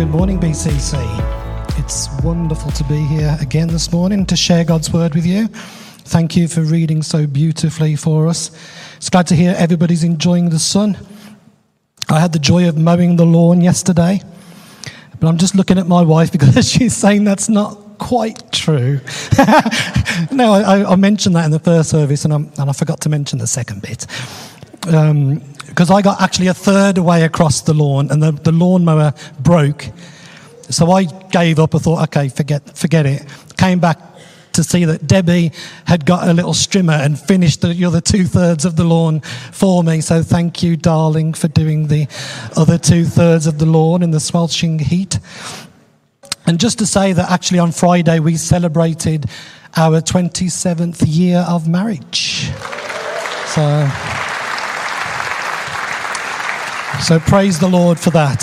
Good morning, BCC. It's wonderful to be here again this morning to share God's word with you. Thank you for reading so beautifully for us. It's glad to hear everybody's enjoying the sun. I had the joy of mowing the lawn yesterday, but I'm just looking at my wife because she's saying that's not quite true. No, I mentioned that in the first service, and I forgot to mention the second bit. Because I got actually a third way across the lawn, and the lawnmower broke. So I gave up. I thought, okay, forget it. Came back to see that Debbie had got a little strimmer and finished the other 2/3 of the lawn for me. So thank you, darling, for doing the other 2/3 of the lawn in the sweltering heat. And just to say that actually on Friday we celebrated our 27th year of marriage. So praise the Lord for that.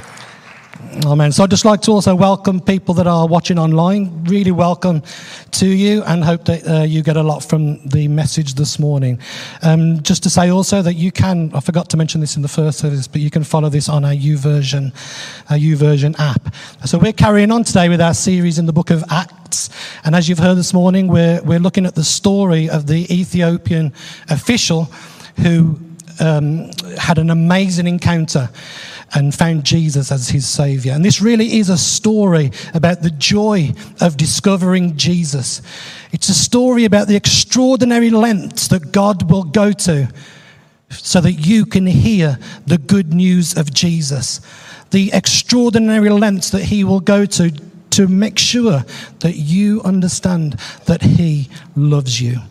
Amen. So I'd just like to also welcome people that are watching online. Really welcome to you, and hope that you get a lot from the message this morning. Just to say also that you can, I forgot to mention this in the first service, but you can follow this on our YouVersion app. So we're carrying on today with our series in the book of Acts. And as you've heard this morning, we're looking at the story of the Ethiopian official who had an amazing encounter and found Jesus as his Saviour. And this really is a story about the joy of discovering Jesus. It's a story about the extraordinary lengths that God will go to so that you can hear the good news of Jesus. The extraordinary lengths that he will go to make sure that you understand that he loves you.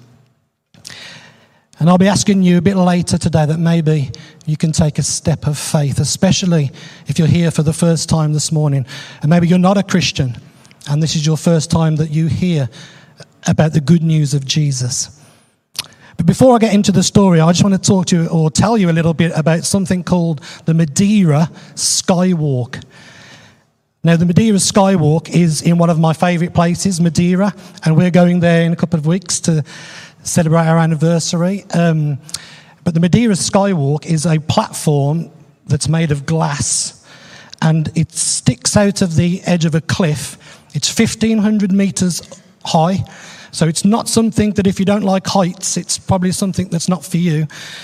And I'll be asking you a bit later today that maybe you can take a step of faith, especially if you're here for the first time this morning. And maybe you're not a Christian, and this is your first time that you hear about the good news of Jesus. But before I get into the story, I just want to talk to you or tell you a little bit about something called the Madeira Skywalk. Now, the Madeira Skywalk is in one of my favourite places, Madeira, and we're going there in a couple of weeks to celebrate our anniversary. But the Madeira Skywalk is a platform that's made of glass, and it sticks out of the edge of a cliff. It's 1,500 metres high, so it's not something that if you don't like heights, it's probably something that's not for you.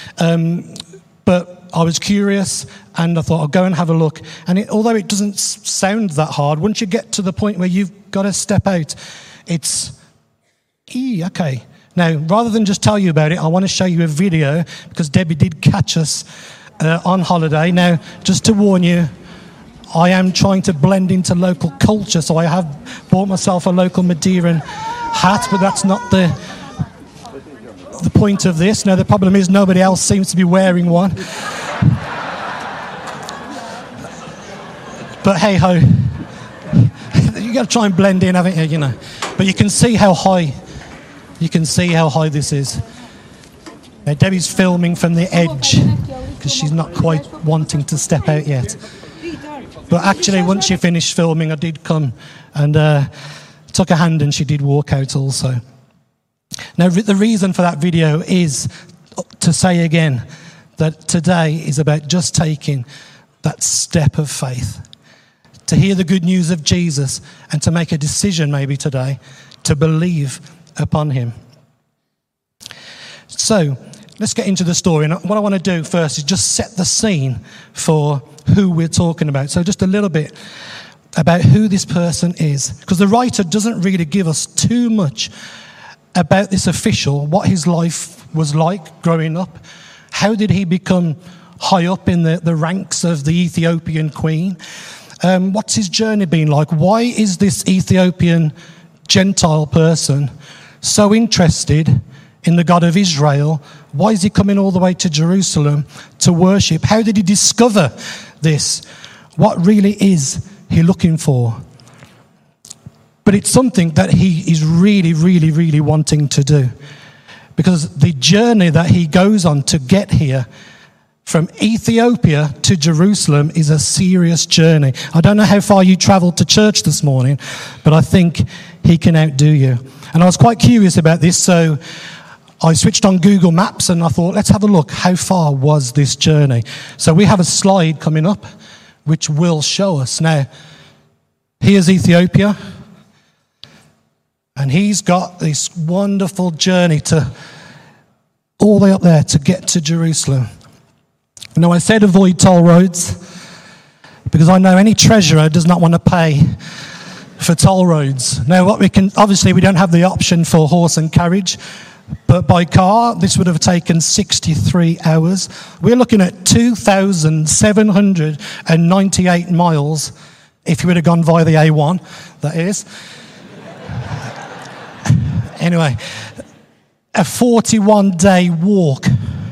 But I was curious, and I thought I'll go and have a look. And although it doesn't sound that hard, once you get to the point where you've got to step out, it's okay. Now, rather than just tell you about it, I want to show you a video because Debbie did catch us on holiday. Now, just to warn you, I am trying to blend into local culture, so I have bought myself a local Madeiran hat, but that's not the point of this. Now, the problem is nobody else seems to be wearing one. But hey-ho, you got to try and blend in, haven't you? You know. But you can see how high. You can see how high this is. Now, Debbie's filming from the edge because she's not quite wanting to step out yet. But actually, once she finished filming, I did come and took a hand, and she did walk out also. Now, the reason for that video is to say again that today is about just taking that step of faith, to hear the good news of Jesus and to make a decision maybe today to believe upon him. So let's get into the story. And what I want to do first is just set the scene for who we're talking about. So just a little bit about who this person is, because the writer doesn't really give us too much about this official, what his life was like growing up. How did he become high up in the ranks of the Ethiopian queen? What's his journey been like? Why is this Ethiopian Gentile person so interested in the God of Israel? Why is he coming all the way to Jerusalem to worship? How did he discover this? What really is he looking for? But it's something that he is really, really, really wanting to do, because the journey that he goes on to get here from Ethiopia to Jerusalem is a serious journey. I don't know how far you travelled to church this morning, but I think he can outdo you. And I was quite curious about this, so I switched on Google Maps and I thought, let's have a look. How far was this journey? So we have a slide coming up which will show us. Now, Here's Ethiopia. And he's got this wonderful journey to all the way up there to get to Jerusalem. Now, I said avoid toll roads because I know any treasurer does not want to pay for toll roads. Now, obviously we don't have the option for horse and carriage, but by car, this would have taken 63 hours. We're looking at 2,798 miles if you would have gone via the A1, that is. Anyway, a 41-day walk.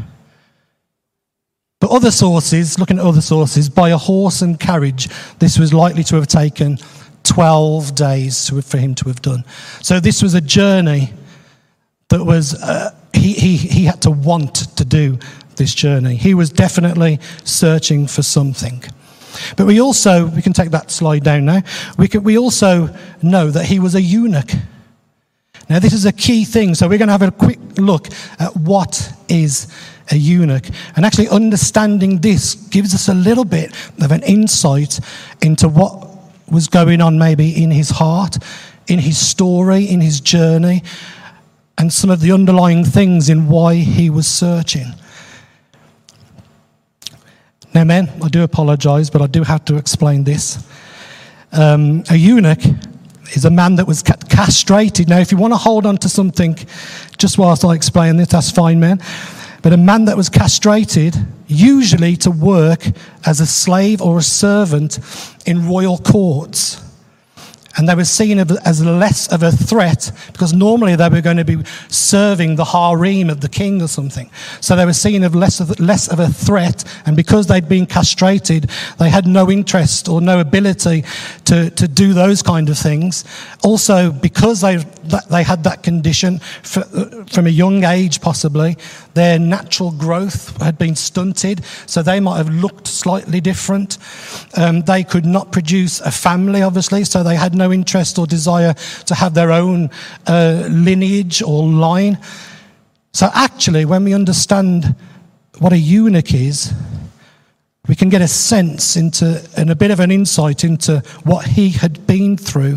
But other sources, looking at other sources, by a horse and carriage, this was likely to have taken 12 days for him to have done. So this was a journey that was, he had to want to do this journey. He was definitely searching for something. But we can take that slide down now. We also know that he was a eunuch. Now, this is a key thing, so we're going to have a quick look at what is a eunuch. And actually understanding this gives us a little bit of an insight into what was going on maybe in his heart, in his story, in his journey, and some of the underlying things in why he was searching. Now, men, I do apologise, but I do have to explain this. A eunuch is a man that was castrated. Now, if you want to hold on to something just whilst I explain this, that's fine, man. But a man that was castrated, usually to work as a slave or a servant in royal courts. And they were seen as less of a threat because normally they were going to be serving the harem of the king or something. So they were seen as less of a threat. And because they'd been castrated, they had no interest or no ability to do those kind of things. Also, because they had that condition from a young age, possibly, their natural growth had been stunted. So they might have looked slightly different. They could not produce a family, obviously, so they had no interest or desire to have their own lineage or line. So actually, when we understand what a eunuch is, we can get a sense into and a bit of an insight into what he had been through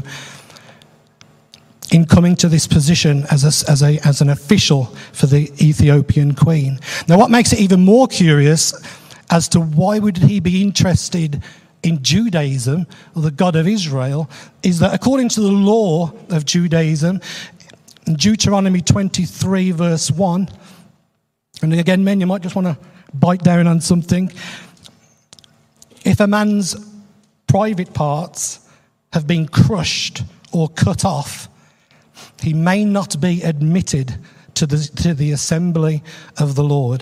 in coming to this position as an official for the Ethiopian queen. Now, what makes it even more curious as to why would he be interested in Judaism, or the God of Israel, is that according to the law of Judaism, in Deuteronomy 23 verse 1, and again, men, you might just want to bite down on something. If a man's private parts have been crushed or cut off, he may not be admitted to the assembly of the Lord.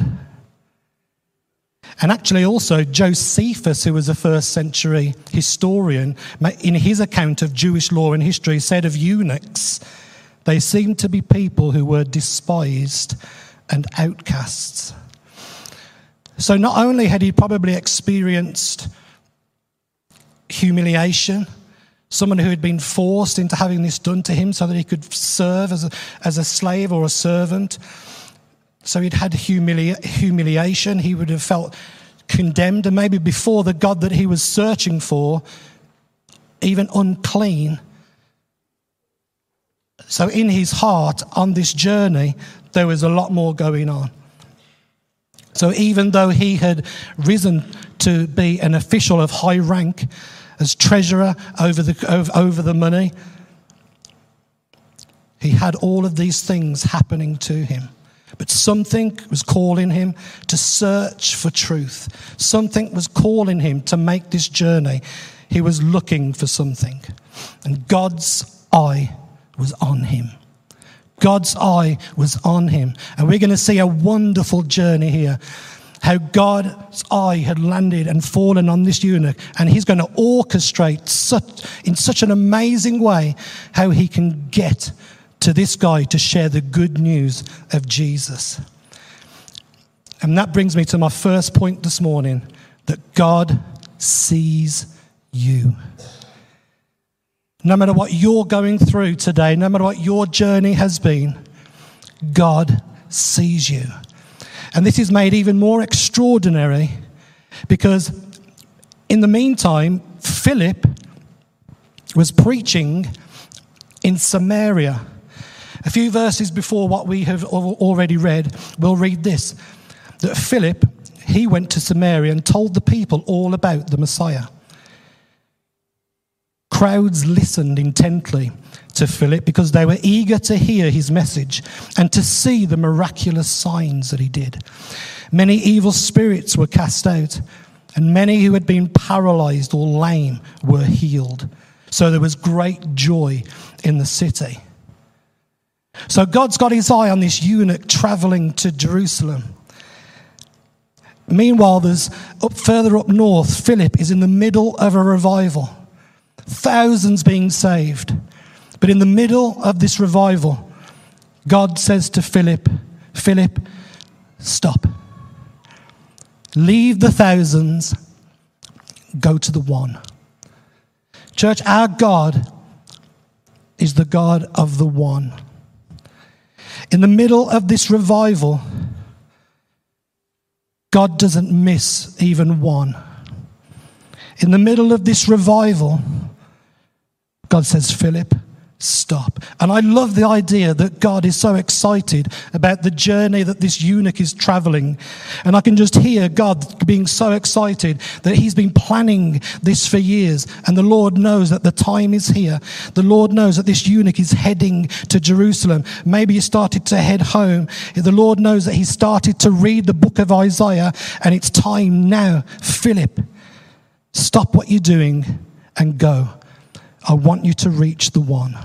And actually also Josephus, who was a first century historian, in his account of Jewish law and history, said of eunuchs, they seemed to be people who were despised and outcasts. So not only had he probably experienced humiliation, someone who had been forced into having this done to him so that he could serve as a slave or a servant. So he'd had humiliation. He would have felt condemned, and maybe before the God that he was searching for, even unclean. So in his heart, on this journey, there was a lot more going on. So even though he had risen to be an official of high rank, as treasurer over the money, he had all of these things happening to him. But something was calling him to search for truth. Something was calling him to make this journey. He was looking for something. And God's eye was on him. God's eye was on him. And we're going to see a wonderful journey here. How God's eye had landed and fallen on this eunuch, and he's going to orchestrate in such an amazing way how he can get to this guy to share the good news of Jesus. And that brings me to my first point this morning, that God sees you. No matter what you're going through today, no matter what your journey has been, God sees you. And this is made even more extraordinary because in the meantime, Philip was preaching in Samaria. A few verses before what we have already read, we'll read this, that Philip, he went to Samaria and told the people all about the Messiah. Crowds listened intently to Philip because they were eager to hear his message and to see the miraculous signs that he did. Many evil spirits were cast out, and many who had been paralyzed or lame were healed. So there was great joy in the city. So God's got his eye on this eunuch traveling to Jerusalem. Meanwhile, there's further up north, Philip is in the middle of a revival. Thousands being saved. But in the middle of this revival, God says to Philip, Philip, stop. Leave the thousands, go to the one. Church, our God is the God of the one. In the middle of this revival, God doesn't miss even one. In the middle of this revival, God says, Philip, stop. And I love the idea that God is so excited about the journey that this eunuch is traveling. And I can just hear God being so excited that he's been planning this for years. And the Lord knows that the time is here. The Lord knows that this eunuch is heading to Jerusalem. Maybe he started to head home. The Lord knows that he started to read the book of Isaiah, and it's time now. Philip, stop what you're doing and go. I want you to reach the one.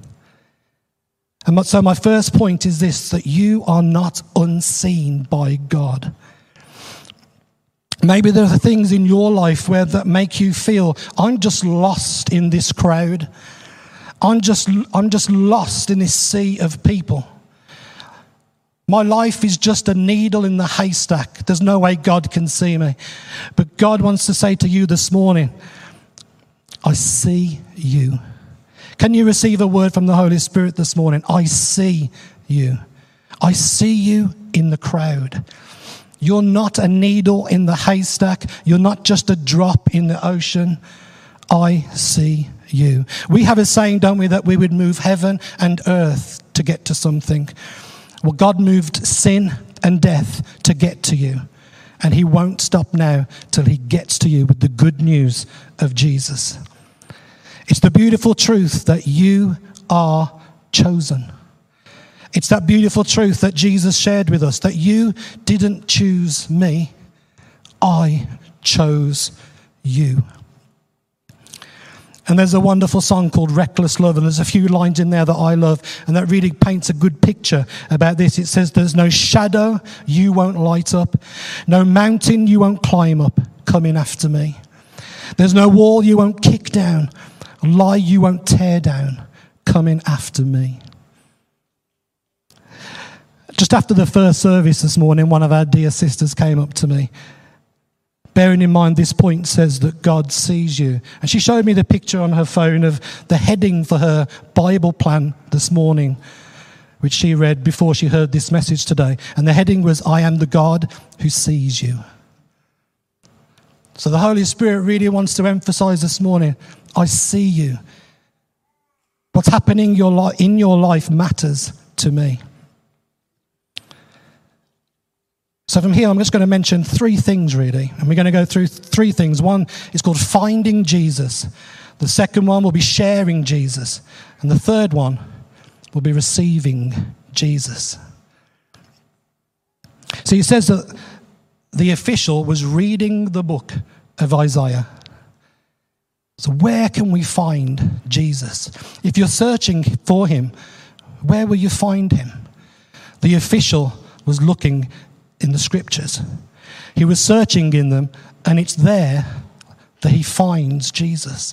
And so my first point is this, that you are not unseen by God. Maybe there are things in your life that make you feel, I'm just lost in this crowd. I'm just lost in this sea of people. My life is just a needle in the haystack. There's no way God can see me. But God wants to say to you this morning, I see you. Can you receive a word from the Holy Spirit this morning? I see you. I see you in the crowd. You're not a needle in the haystack. You're not just a drop in the ocean. I see you. We have a saying, don't we, that we would move heaven and earth to get to something. Well, God moved sin and death to get to you. And he won't stop now till he gets to you with the good news of Jesus. It's the beautiful truth that you are chosen. It's that beautiful truth that Jesus shared with us, that you didn't choose me, I chose you. And there's a wonderful song called Reckless Love, and there's a few lines in there that I love, and that really paints a good picture about this. It says, there's no shadow you won't light up, no mountain you won't climb up, coming after me. There's no wall you won't kick down, lie you won't tear down, coming after me. Just after the first service this morning, one of our dear sisters came up to me. Bearing in mind this point says that God sees you. And she showed me the picture on her phone of the heading for her Bible plan this morning, which she read before she heard this message today. And the heading was, I am the God who sees you. So the Holy Spirit really wants to emphasize this morning, I see you. What's happening in your life matters to me. So from here, I'm just going to mention three things, really. And we're going to go through three things. One is called finding Jesus. The second one will be sharing Jesus. And the third one will be receiving Jesus. So he says that the official was reading the book of Isaiah. So where can we find Jesus? If you're searching for him, where will you find him? The official was looking in the scriptures. He was searching in them, and it's there that he finds Jesus.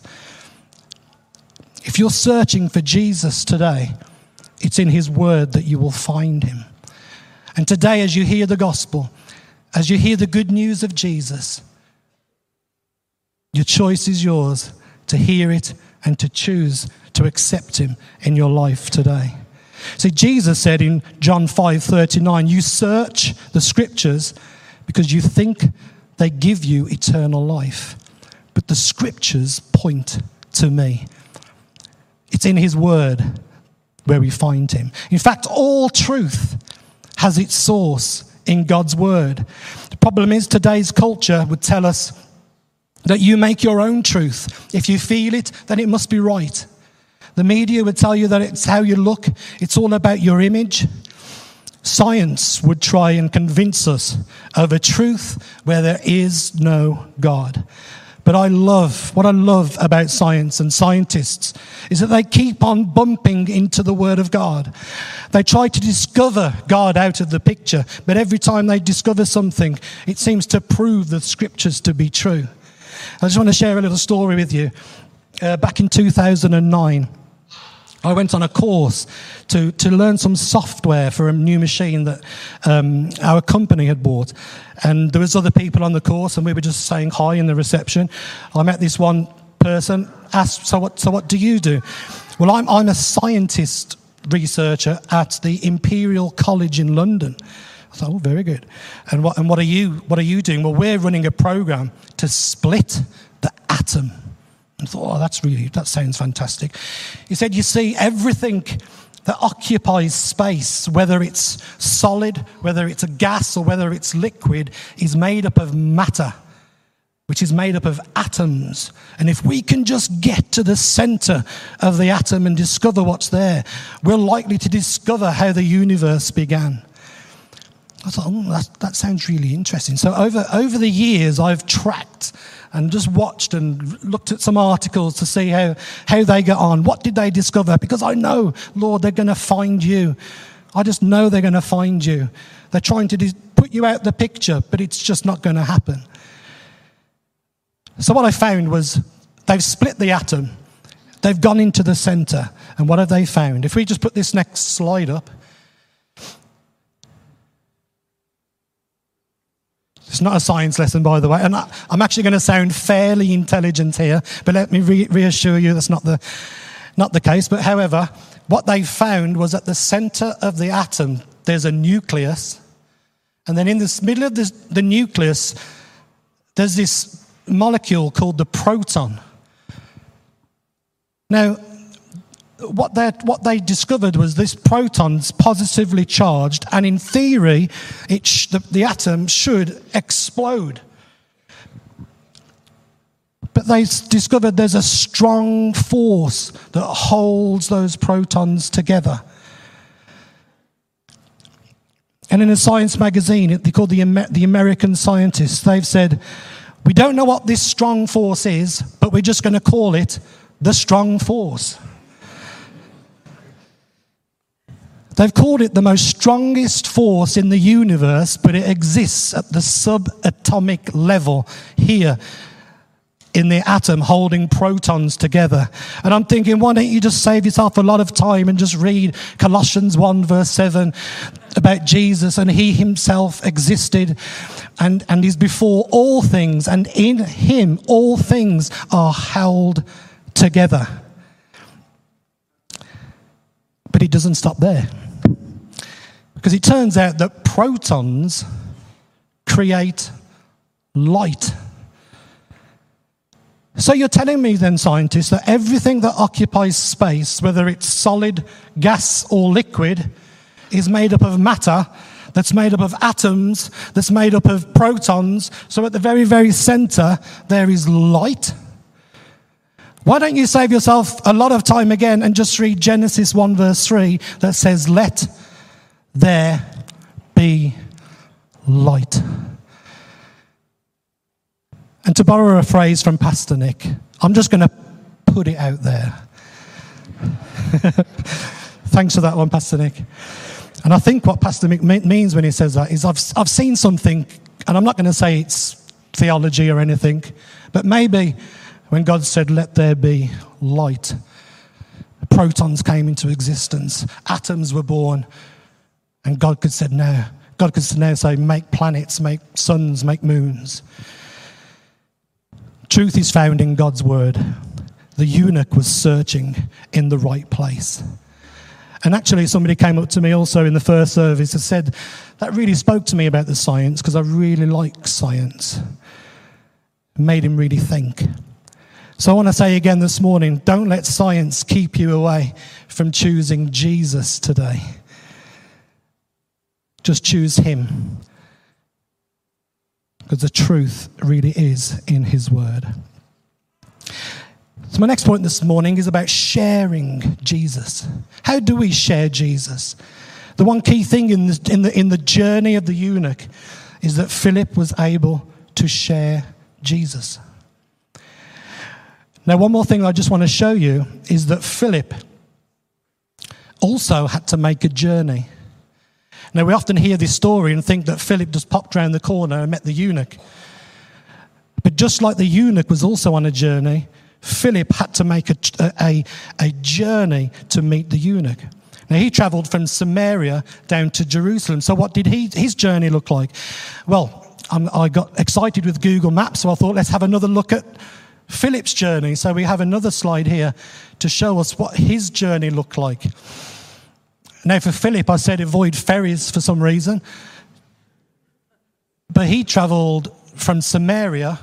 If you're searching for Jesus today, it's in his word that you will find him. And today, as you hear the gospel, as you hear the good news of Jesus, your choice is yours to hear it and to choose to accept him in your life today. See, Jesus said in John 5:39, you search the scriptures because you think they give you eternal life. But the scriptures point to me. It's in his word where we find him. In fact, all truth has its source in God's word. The problem is today's culture would tell us that you make your own truth. If you feel it, then it must be right. The media would tell you that it's how you look. It's all about your image. Science would try and convince us of a truth where there is no God. But what I love about science and scientists is that they keep on bumping into the Word of God. They try to discover God out of the picture, but every time they discover something, it seems to prove the Scriptures to be true. I just want to share a little story with you. Back in 2009, I went on a course to learn some software for a new machine that our company had bought. And there was other people on the course, and we were just saying hi in the reception. I met this one person, asked, so what do you do? Well, I'm a scientist researcher at the Imperial College in London. I thought, oh, very good. And what are you doing? Well, we're running a program to split the atom. I thought, oh, that sounds fantastic. He said, you see, everything that occupies space, whether it's solid, whether it's a gas, or whether it's liquid, is made up of matter, which is made up of atoms. And if we can just get to the center of the atom and discover what's there, we're likely to discover how the universe began. I thought, oh, that sounds really interesting. So over the years, I've tracked and just watched and looked at some articles to see how they get on. What did they discover? Because I know, Lord, they're going to find you. I just know they're going to find you. They're trying to put you out the picture, but it's just not going to happen. So what I found was they've split the atom. They've gone into the center. And what have they found? If we just put this next slide up. It's not a science lesson, by the way, and I'm actually going to sound fairly intelligent here, but let me reassure you that's not the case. But however, what they found was at the center of the atom, there's a nucleus, and then in the middle of the nucleus, there's this molecule called the proton. Now, what they discovered was this proton's positively charged, and in theory, the atom should explode. But they discovered there's a strong force that holds those protons together. And in a science magazine, they're called the American Scientists, they've said, we don't know what this strong force is, but we're just going to call it the strong force. They've called it the most strongest force in the universe, but it exists at the subatomic level here in the atom, holding protons together. And I'm thinking, why don't you just save yourself a lot of time and just read Colossians 1 verse 7 about Jesus, and he himself existed and is before all things, and in him all things are held together. But it doesn't stop there. Because it turns out that protons create light. So you're telling me then, scientists, that everything that occupies space, whether it's solid, gas, or liquid, is made up of matter, that's made up of atoms, that's made up of protons. So at the very, very center, there is light. Why don't you save yourself a lot of time again and just read Genesis 1 verse 3 that says, let there be light. And to borrow a phrase from Pastor Nick, I'm just going to put it out there. Thanks for that one, Pastor Nick. And I think what Pastor Nick means when he says that is I've seen something, and I'm not going to say it's theology or anything, but maybe when God said, let there be light, protons came into existence, atoms were born, and God could now say, make planets, make suns, make moons. Truth is found in God's word. The eunuch was searching in the right place. And actually, somebody came up to me also in the first service and said, that really spoke to me about the science, because I really like science. It made him really think. So I want to say again this morning, don't let science keep you away from choosing Jesus today. Just choose him. Because the truth really is in his word. So my next point this morning is about sharing Jesus. How do we share Jesus? The one key thing in the journey of the eunuch is that Philip was able to share Jesus. Now, one more thing I just want to show you is that Philip also had to make a journey. Now, we often hear this story and think that Philip just popped round the corner and met the eunuch. But just like the eunuch was also on a journey, Philip had to make a journey to meet the eunuch. Now, he travelled from Samaria down to Jerusalem. So what did his journey look like? Well, I got excited with Google Maps, so I thought, let's have another look at Philip's journey. So we have another slide here to show us what his journey looked like. Now, for Philip, I said avoid ferries for some reason. But he travelled from Samaria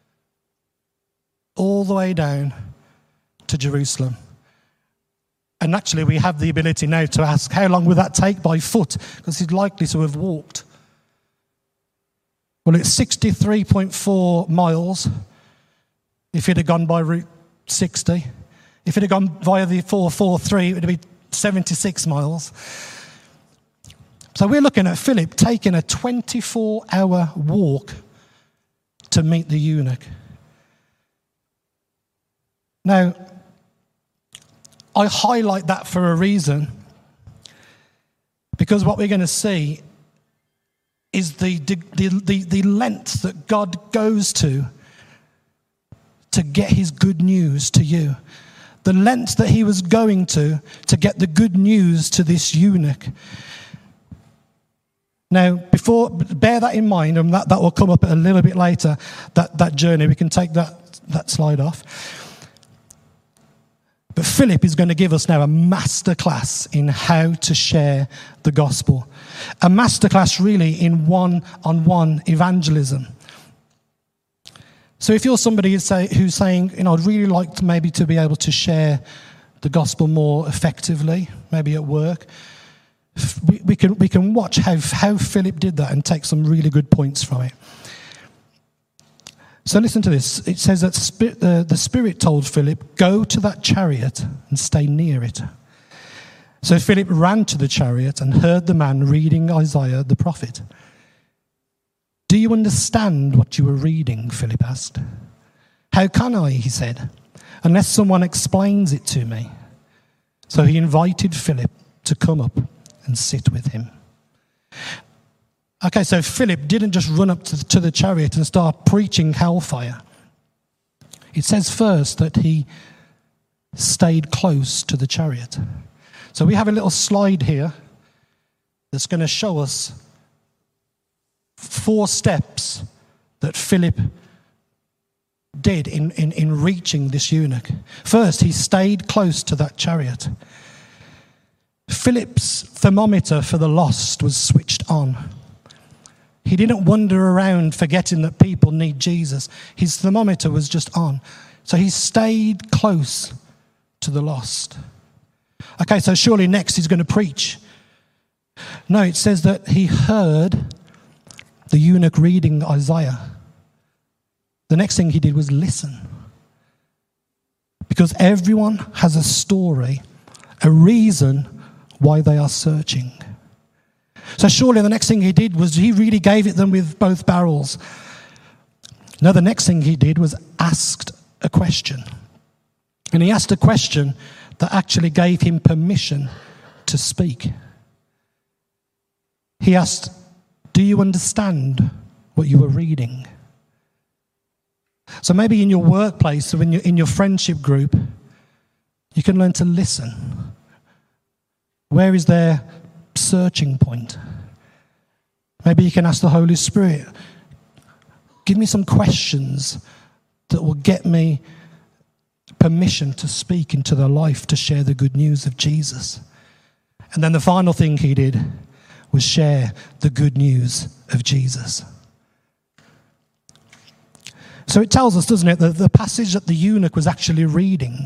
all the way down to Jerusalem. And actually, we have the ability now to ask, how long would that take by foot? Because he's likely to have walked. Well, it's 63.4 miles if he'd have gone by Route 60. If it had gone via the 443, it would be 76 miles. So we're looking at Philip taking a 24-hour walk to meet the eunuch. Now, I highlight that for a reason, because what we're going to see is the lengths that God goes to get his good news to you. The lengths that he was going to get the good news to this eunuch. Now, bear that in mind, and that will come up a little bit later, that journey. We can take that slide off. But Philip is going to give us now a masterclass in how to share the gospel. A masterclass really in one-on-one evangelism. So if you're somebody who's saying, I'd really like to maybe to be able to share the gospel more effectively, maybe at work, we can watch how Philip did that and take some really good points from it. So listen to this. It says that the Spirit told Philip, go to that chariot and stay near it. So Philip ran to the chariot and heard the man reading Isaiah the prophet. Do you understand what you were reading? Philip asked. How can I, he said, unless someone explains it to me. So he invited Philip to come up and sit with him. Okay, so Philip didn't just run up to the chariot and start preaching hellfire. It says first that he stayed close to the chariot. So we have a little slide here that's going to show us 4 steps that Philip did in reaching this eunuch. First, he stayed close to that chariot. Philip's thermometer for the lost was switched on. He didn't wander around forgetting that people need Jesus. His thermometer was just on. So he stayed close to the lost. Okay, so surely next he's going to preach. No, it says that he heard the eunuch reading Isaiah. The next thing he did was listen. Because everyone has a story, a reason why they are searching. So surely the next thing he did was he really gave it them with both barrels. No, the next thing he did was asked a question. And he asked a question that actually gave him permission to speak. He asked, do you understand what you were reading? So maybe in your workplace or in your friendship group, you can learn to listen. Where is their searching point? Maybe you can ask the Holy Spirit, give me some questions that will get me permission to speak into their life, to share the good news of Jesus. And then the final thing he did was share the good news of Jesus. So it tells us, doesn't it, that the passage that the eunuch was actually reading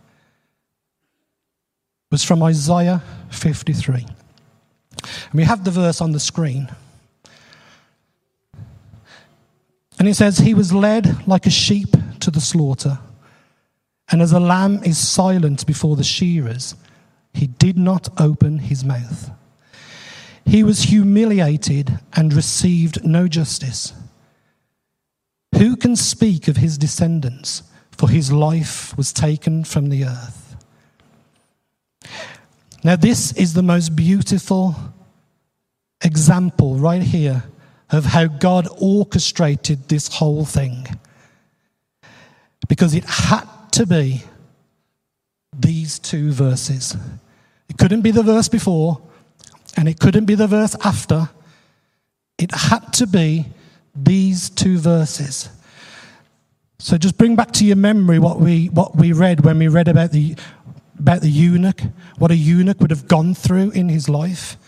was from Isaiah 53. And we have the verse on the screen. And it says, he was led like a sheep to the slaughter, and as a lamb is silent before the shearers, he did not open his mouth. He was humiliated and received no justice. Who can speak of his descendants? For his life was taken from the earth. Now this is the most beautiful example right here of how God orchestrated this whole thing. Because it had to be these two verses. It couldn't be the verse before, and it couldn't be the verse after. It had to be these two verses. So just bring back to your memory what we read when we read about the eunuch, what a eunuch would have gone through in his life.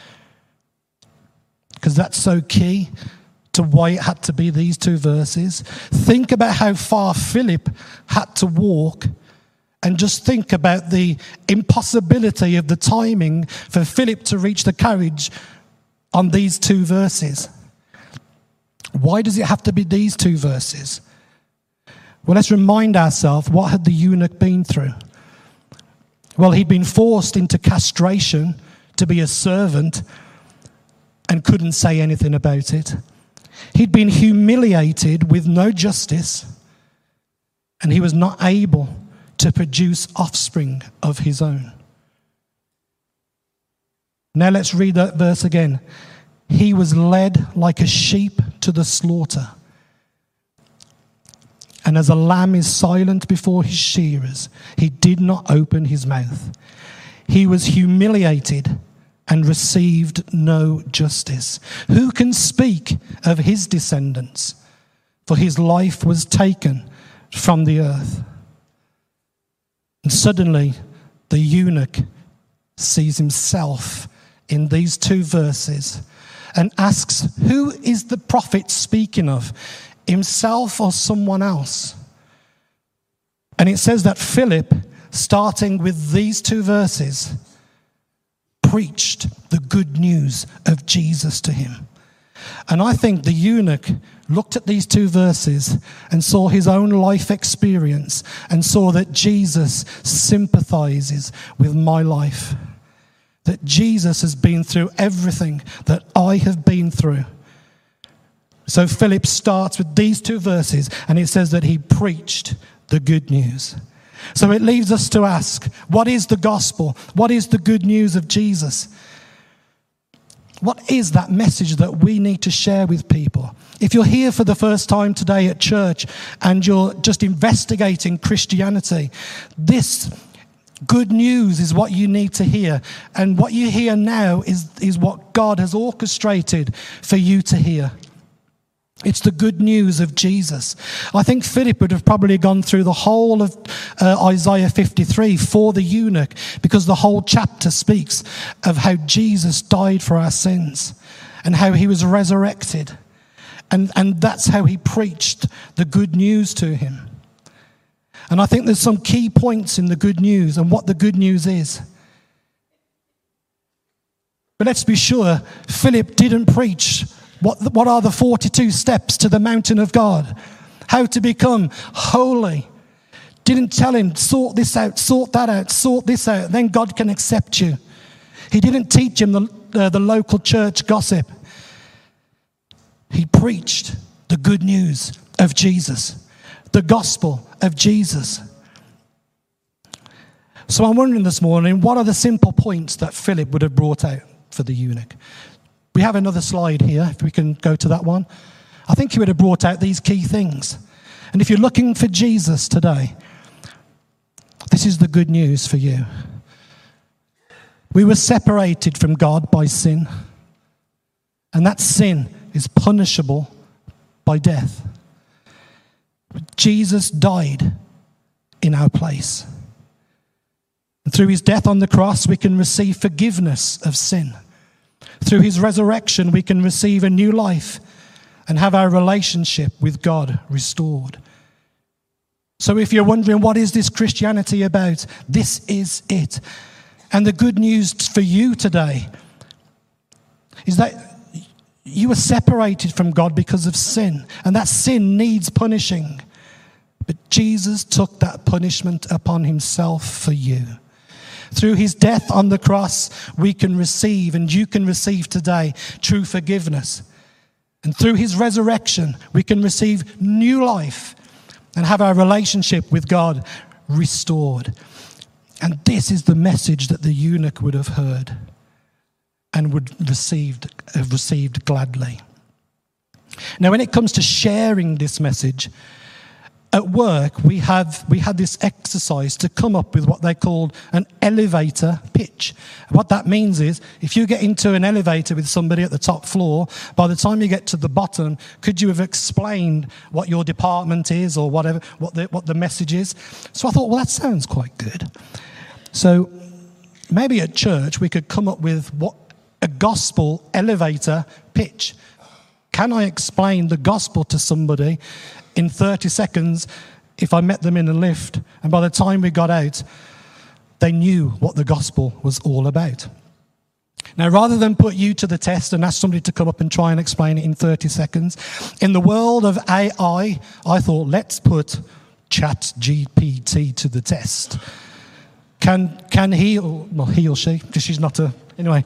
Because that's so key to why it had to be these two verses. Think about how far Philip had to walk, and just think about the impossibility of the timing for Philip to reach the carriage on these two verses. Why does it have to be these two verses? Well, let's remind ourselves, what had the eunuch been through? Well, he'd been forced into castration to be a servant and couldn't say anything about it. He'd been humiliated with no justice, and he was not able to produce offspring of his own. Now let's read that verse again. He was led like a sheep to the slaughter, and as a lamb is silent before his shearers, he did not open his mouth. He was humiliated and received no justice. Who can speak of his descendants? For his life was taken from the earth. And suddenly, the eunuch sees himself in these two verses and asks, who is the prophet speaking of? Himself or someone else? And it says that Philip, starting with these two verses, preached the good news of Jesus to him. And I think the eunuch looked at these two verses and saw his own life experience and saw that Jesus sympathizes with my life. That Jesus has been through everything that I have been through. So Philip starts with these two verses, and it says that he preached the good news. So it leaves us to ask, what is the gospel? What is the good news of Jesus? What is that message that we need to share with people? If you're here for the first time today at church and you're just investigating Christianity, this good news is what you need to hear. And what you hear now is what God has orchestrated for you to hear. It's the good news of Jesus. I think Philip would have probably gone through the whole of Isaiah 53 for the eunuch, because the whole chapter speaks of how Jesus died for our sins and how he was resurrected. And that's how he preached the good news to him. And I think there's some key points in the good news and what the good news is. But let's be sure, Philip didn't preach what are the 42 steps to the mountain of God, how to become holy. Didn't tell him, sort this out, sort that out, sort this out, then God can accept you. He didn't teach him the local church gossip. He preached the good news of Jesus, the gospel of Jesus. So I'm wondering this morning, what are the simple points that Philip would have brought out for the eunuch? We have another slide here, if we can go to that one. I think he would have brought out these key things. And if you're looking for Jesus today, this is the good news for you. We were separated from God by sin, and that sin is punishable by death. But Jesus died in our place. And through his death on the cross, we can receive forgiveness of sin. Through his resurrection, we can receive a new life, and have our relationship with God restored. So if you're wondering, what is this Christianity about? This is it. And the good news for you today is that you were separated from God because of sin, and that sin needs punishing. But Jesus took that punishment upon himself for you. Through his death on the cross, we can receive, and you can receive today, true forgiveness. And through his resurrection, we can receive new life and have our relationship with God restored. And this is the message that the eunuch would have heard and would have received gladly. Now, when it comes to sharing this message, at work we had this exercise to come up with what they called an elevator pitch. What that means is, if you get into an elevator with somebody at the top floor, by the time you get to the bottom, could you have explained what your department is or whatever, what the message is? So I thought, well, that sounds quite good. So maybe at church we could come up with what a gospel elevator pitch. Can I explain the gospel to somebody in 30 seconds if I met them in a lift, and by the time we got out, they knew what the gospel was all about? Now, rather than put you to the test and ask somebody to come up and try and explain it in 30 seconds, in the world of AI, I thought, let's put ChatGPT to the test. Can he or she, because she's not anyway,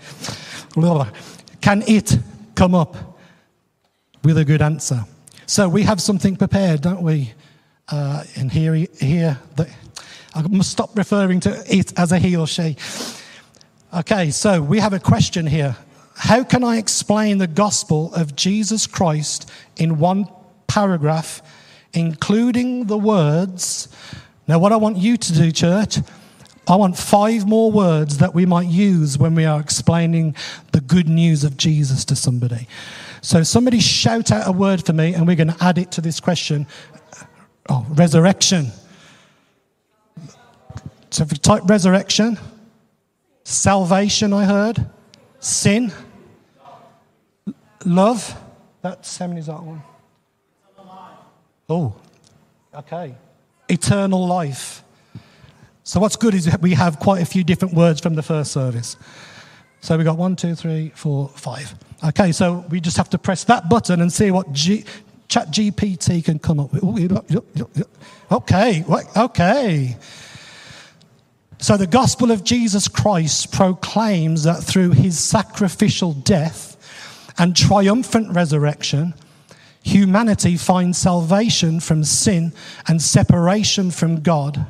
can it come up with a good answer? So we have something prepared, don't we? And here that I must stop referring to it as a he or she. Okay, so we have a question here. How can I explain the gospel of Jesus Christ in one paragraph, including the words? Now, what I want you to do, church, I want 5 more words that we might use when we are explaining the good news of Jesus to somebody. So somebody shout out a word for me, and we're going to add it to this question. Oh, resurrection. So if you type resurrection, salvation, I heard, sin, love. That's, how many is that one? Oh, okay. Eternal life. So what's good is we have quite a few different words from the first service. So we got 1, 2, 3, 4, 5. Okay, so we just have to press that button and see what ChatGPT can come up with. Okay. So the gospel of Jesus Christ proclaims that through his sacrificial death and triumphant resurrection, humanity finds salvation from sin and separation from God.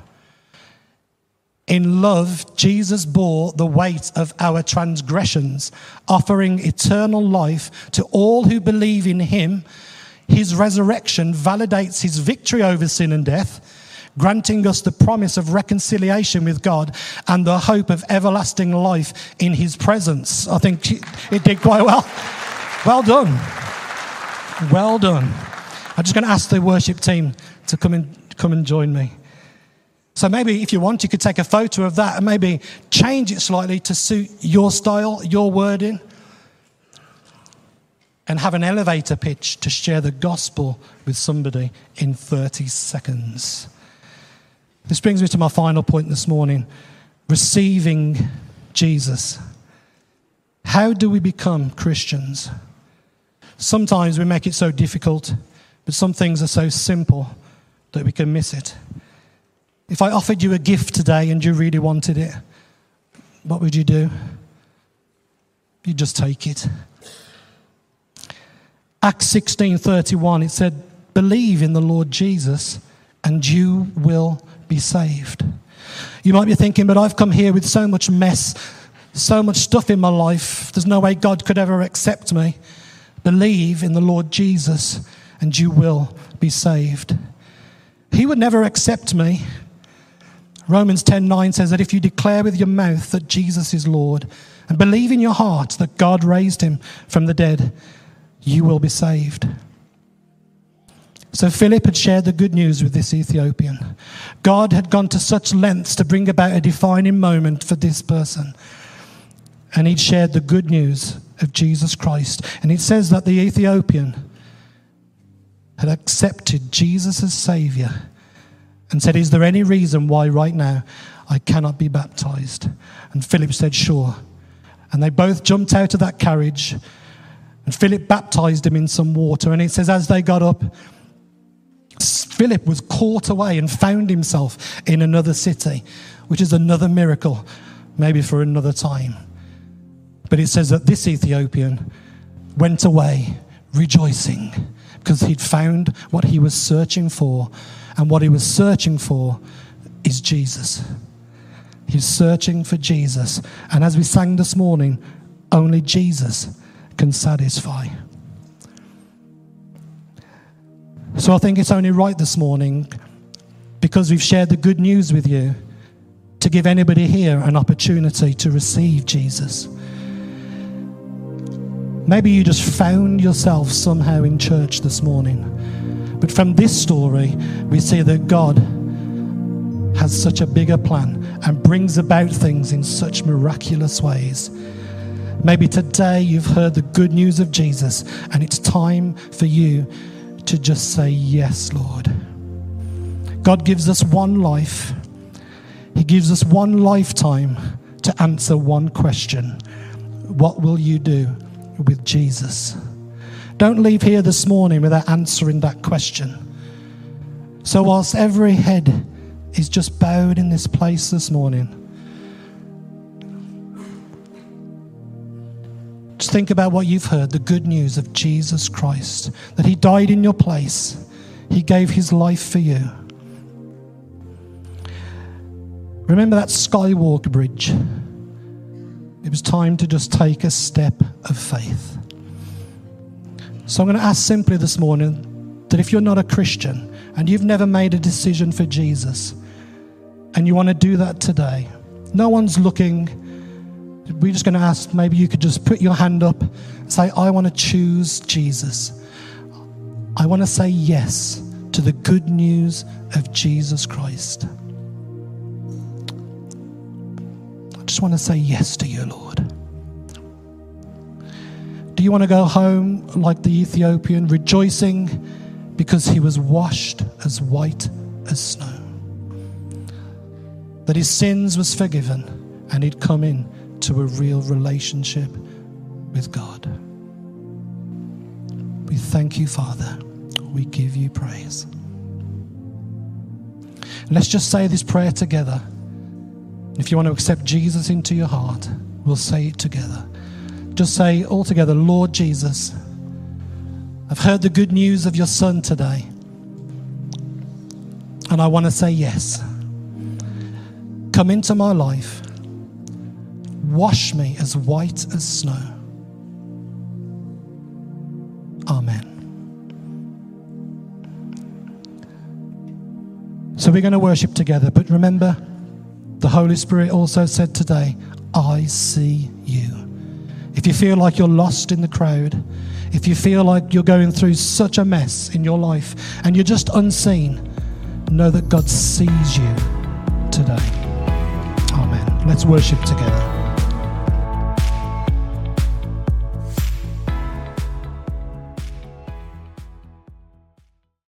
In love, Jesus bore the weight of our transgressions, offering eternal life to all who believe in him. His resurrection validates his victory over sin and death, granting us the promise of reconciliation with God and the hope of everlasting life in his presence. I think it did quite well. Well done. Well done. I'm just going to ask the worship team to come and join me. So maybe if you want, you could take a photo of that and maybe change it slightly to suit your style, your wording, and have an elevator pitch to share the gospel with somebody in 30 seconds. This brings me to my final point this morning, receiving Jesus. How do we become Christians? Sometimes we make it so difficult, but some things are so simple that we can miss it. If I offered you a gift today and you really wanted it, what would you do? You'd just take it. Acts 16:31, it said, believe in the Lord Jesus and you will be saved. You might be thinking, but I've come here with so much mess, so much stuff in my life. There's no way God could ever accept me. Believe in the Lord Jesus and you will be saved. He would never accept me. Romans 10:9 says that if you declare with your mouth that Jesus is Lord and believe in your heart that God raised him from the dead, you will be saved. So Philip had shared the good news with this Ethiopian. God had gone to such lengths to bring about a defining moment for this person. And he'd shared the good news of Jesus Christ. And it says that the Ethiopian had accepted Jesus as Saviour and said, is there any reason why right now I cannot be baptized? And Philip said, sure. And they both jumped out of that carriage, and Philip baptized him in some water. And it says, as they got up, Philip was caught away and found himself in another city, which is another miracle, maybe for another time. But it says that this Ethiopian went away rejoicing because he'd found what he was searching for. And what he was searching for is Jesus. He's searching for Jesus. And as we sang this morning, only Jesus can satisfy. So I think it's only right this morning, because we've shared the good news with you, to give anybody here an opportunity to receive Jesus. Maybe you just found yourself somehow in church this morning. But from this story, we see that God has such a bigger plan and brings about things in such miraculous ways. Maybe today you've heard the good news of Jesus, and it's time for you to just say, yes, Lord. God gives us one life. He gives us one lifetime to answer one question. What will you do with Jesus? Don't leave here this morning without answering that question. So whilst every head is just bowed in this place this morning, just think about what you've heard, the good news of Jesus Christ, that he died in your place. He gave his life for you. Remember that Skywalk Bridge? It was time to just take a step of faith. So I'm going to ask simply this morning that if you're not a Christian and you've never made a decision for Jesus and you want to do that today, no one's looking. We're just going to ask, maybe you could just put your hand up and say, I want to choose Jesus. I want to say yes to the good news of Jesus Christ. I just want to say yes to you, Lord. Do you want to go home like the Ethiopian, rejoicing because he was washed as white as snow? That his sins was forgiven and he'd come in to a real relationship with God. We thank you, Father. We give you praise. Let's just say this prayer together. If you want to accept Jesus into your heart, we'll say it together. Just say all together, Lord Jesus, I've heard the good news of your Son today, and I want to say yes. Come into my life. Wash me as white as snow. Amen. So we're going to worship together, but remember, the Holy Spirit also said today, I see you. If you feel like you're lost in the crowd, if you feel like you're going through such a mess in your life and you're just unseen, know that God sees you today. Amen. Let's worship together.